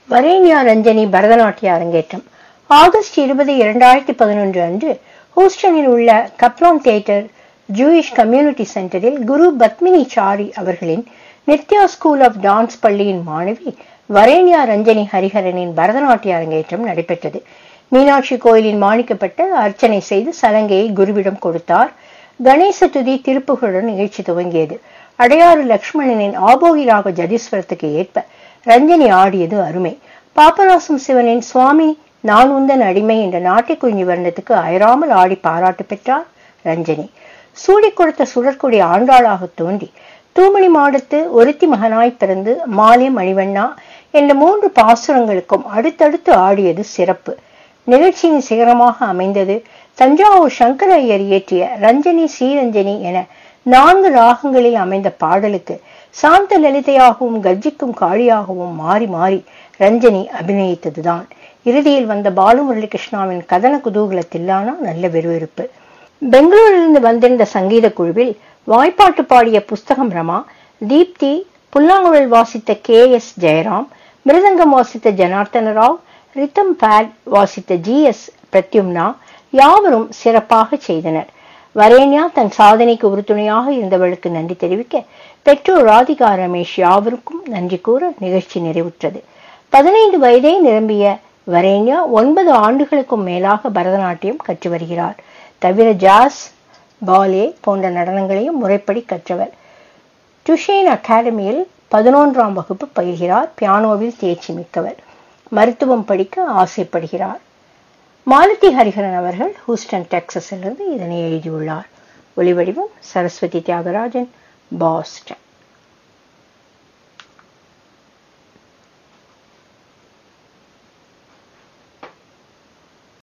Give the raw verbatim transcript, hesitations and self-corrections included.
வரேண்யா ரஞ்சனி பரதநாட்டிய அரங்கேற்றம் ஆகஸ்ட் இருபது இரண்டாயிரத்தி பதினொன்று அன்று ஹூஸ்டனில் உள்ள கப்லான் தியேட்டர் ஜூயிஷ் கம்யூனிட்டி சென்டரில் குரு பத்மினி சாரி அவர்களின் நித்யா ஸ்கூல் ஆஃப் டான்ஸ் பள்ளியின் மாணவி வரேண்யா ரஞ்சனி ஹரிஹரனின் பரதநாட்டிய அரங்கேற்றம் நடைபெற்றது. மீனாட்சி கோயிலின் மாணிக்கப்பட்டு அர்ச்சனை செய்து சலங்கையை குருவிடம் கொடுத்தார். கணேச துதி திருப்புகளுடன் நிகழ்ச்சி துவங்கியது. அடையாறு லக்ஷ்மணனின் ஆபோகிராக ஜதீஸ்வரத்துக்கு ஏற்ப ரஞ்சனி ஆடியது அருமை. பாபநாசம் சிவனின் சுவாமி நான் உந்தன் அடிமை என்ற நாட்டிக்குறிஞ்சி வர்ணத்துக்கு அயராமல் ஆடி பாராட்டு பெற்றார் ரஞ்சனி. சூடி கொடுத்த சுடற்கொடி ஆண்டாளாக தோன்றி தூமணி மாடத்து ஒருத்தி மகனாய் பிறந்து மாலே மணிவண்ணா என்ற மூன்று பாசுரங்களுக்கும் அடுத்தடுத்து ஆடியது சிறப்பு. நிகழ்ச்சியின் சிகரமாக அமைந்தது தஞ்சாவூர் சங்கர ஐயர் இயற்றிய ரஞ்சனி ஸ்ரீரஞ்சனி என நான்கு ராகங்களில் அமைந்த பாடலுக்கு சாந்த லலிதையாகவும் கர்ஜிக்கும் காளியாகவும் மாறி மாறி ரஞ்சனி அபிநயித்ததுதான். இறுதியில் வந்த பாலு முரளிகிருஷ்ணாவின் கதன குதூகலத்தில்லானா நல்ல விறுவிறுப்பு. பெங்களூரிலிருந்து வந்திருந்த சங்கீத குழுவில் வாய்ப்பாட்டு பாடிய புஸ்தகம் ரமா, தீப்தி, புல்லாங்குழல் வாசித்த கே எஸ் ஜெயராம், மிருதங்கம் வாசித்த ஜனார்த்தன ராவ், ரித்தம் பேட் வாசித்த ஜி எஸ் பிரத்யும்னா யாவரும் சிறப்பாக செய்தனர். வரேண்யா தன் சாதனைக்கு உறுதுணையாக இருந்தவளுக்கு நன்றி தெரிவிக்க பெற்றோர் ராதிகா ரமேஷ் யாவருக்கும் நன்றி கூற நிகழ்ச்சி நிறைவுற்றது. பதினைந்து வயதே நிரம்பிய வரேண்யா ஒன்பது ஆண்டுகளுக்கும் மேலாக பரதநாட்டியம் கற்று வருகிறார். தவிர ஜாஸ், பாலே போன்ற நடனங்களையும் முறைப்படி கற்றவர். டுஷேன் அகாடமியில் பதினொன்றாம் வகுப்பு பயில்கிறார். பியானோவில் தேர்ச்சி மிக்கவர். மருத்துவம் படிக்க ஆசைப்படுகிறார். மாலதி ஹரிஹரன் அவர்கள் ஹூஸ்டன் டெக்சஸிலிருந்து இதனை எழுதியுள்ளார். ஒளிவடிவம் சரஸ்வதி தியாகராஜன், பாஸ்டன்.